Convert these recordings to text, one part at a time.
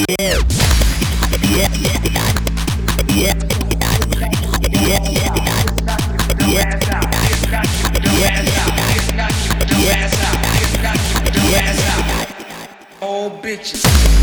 Old bitches.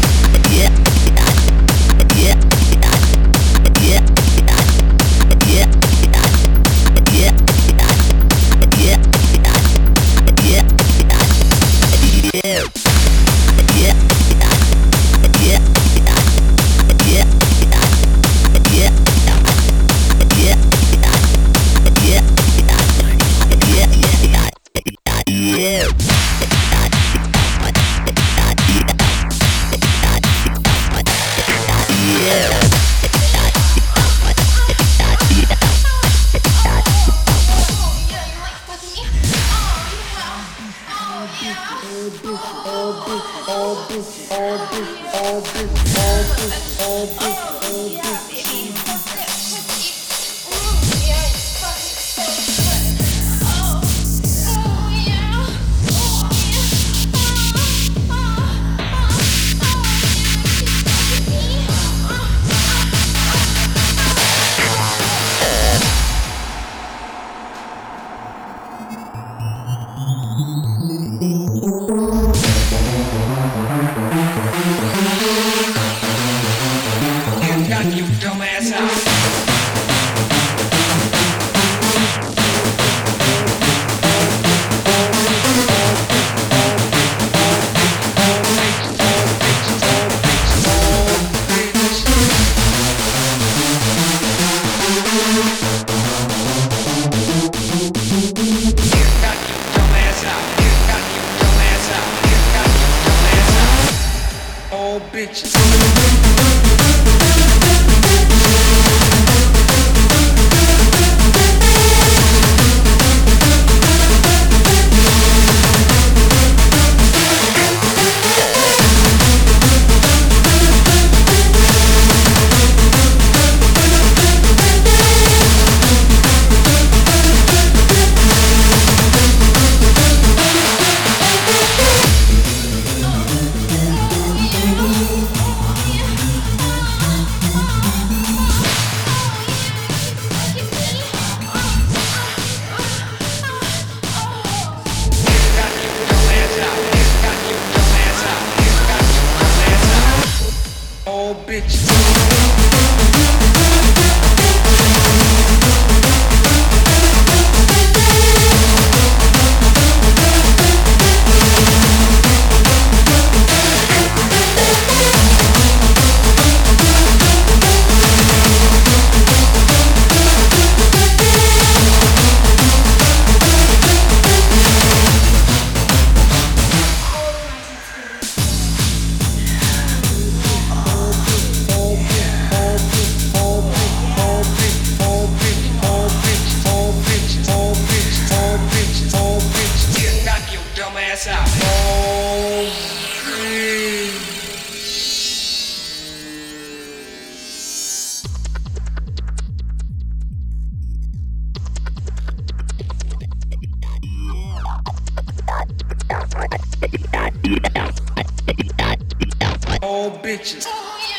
Old bitches.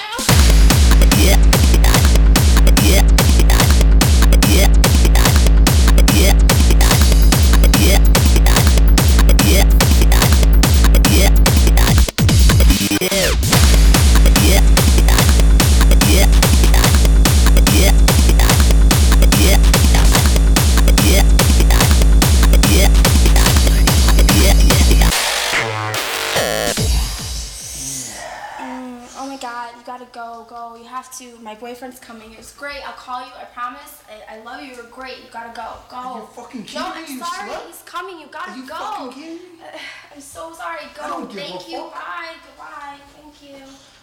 Go. You have to. My boyfriend's coming. It's great. I'll call you. I promise. I love you. You're great. You gotta go. Go. Are you fucking kidding no, me? I'm sorry. He's coming. You gotta Are you go. fucking kidding me? I'm so sorry. Go. I don't give Thank a you. fuck. Bye. Goodbye. Thank you.